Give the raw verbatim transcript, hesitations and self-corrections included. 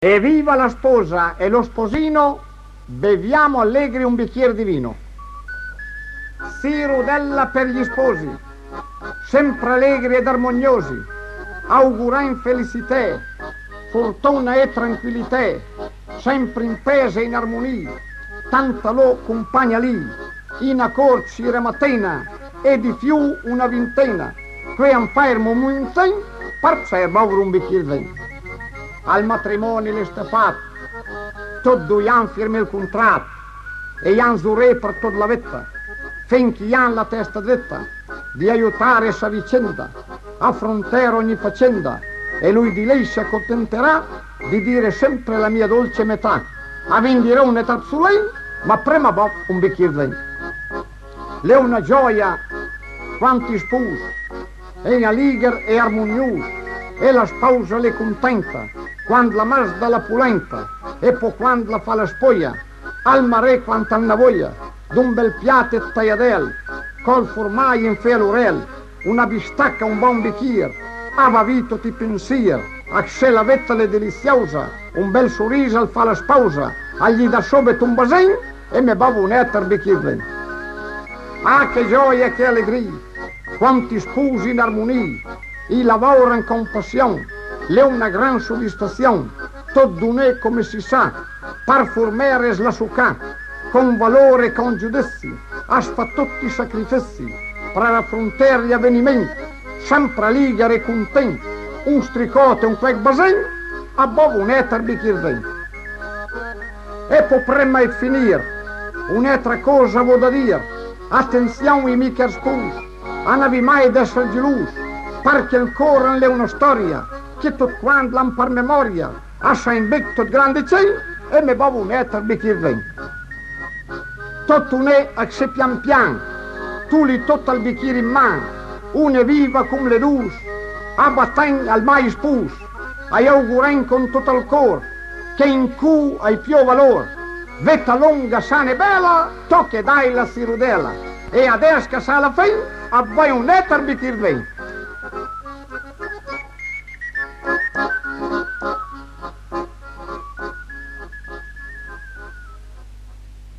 Evviva la sposa e lo sposino, beviamo allegri un bicchiere di vino. Si rodella per gli sposi, sempre allegri ed armoniosi, augurain felicità, fortuna e tranquillità, sempre in pace e in armonia, tanta lo compagna lì, in accorci rematena e di più una vintena, que un fermo momenten per servare un bicchiere di vino. Al matrimonio le stafat, tot due anni firme il contratto e han giuré per tutta la vita, finché han la testa dritta, di aiutare sa vicenda, affrontare ogni faccenda, e lui di lei si accontenterà di dire sempre la mia dolce metà, avvendirò un'età su lei, ma prima va un bicchiere di vino. Le una gioia, quanti sposi, e allegri e armoniosi, e la sposa le contenta, quando la masda la pulenta, e poi quando la fa la spoglia, al mare quanto hanno voglia, d'un bel piatto e tagliadel, col formaggio in felurel, una bistacca, un buon bicchiere, avavito ti pensier, a se la vettale deliziosa, un bel sorriso al fa la sposa, agli da subito un basen, e me bavo un etter bicchiere. Ah, che gioia e che allegria, quanti sposi in armonia, i lavorano con passione, le una gran soddisfazione, tot d'un'è come si sa, per formare la succa, con valore e con giudizio, a fa tutti i sacrifici, per affrontare gli avvenimenti, sempre allegri e contenti, un stricote, un quack basen, a bovo un etter bicchiere di vino. E poi prima di finire, un'altra cosa vo da dire, attenzione i miei sposi, a non vi mai d'essere gelosi, perché ancora è una storia che tutto quanto l'hanno per memoria, a Saint Victor grande cielo e mi bevo un etter bicchiere di vino. Tutto un è a se pian pian, tu li tutto il bicchiere in mano, uno è viva come le luci, a batten al mai spus, a auguren con tutto il cuore, che in cu hai più valore, vetta lunga, sana e bella, tocche dai la sirudella, e adesso che sa la fine, a voi un etter bicchiere di vino.